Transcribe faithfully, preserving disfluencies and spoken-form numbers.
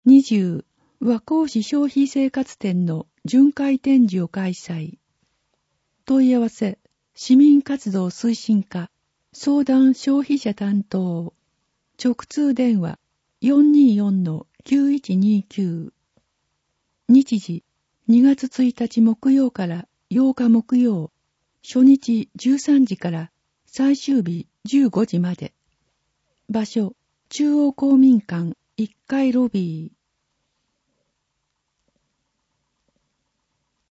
にじゅう、和光市消費生活展の巡回展示を開催。問い合わせ、市民活動推進課、相談消費者担当。直通電話 よんにーよんのきゅういちにきゅう。日時、にがつついたち木曜からようか木曜。初日じゅうさんじから最終日じゅうごじまで。場所、中央公民館いっかいロビー。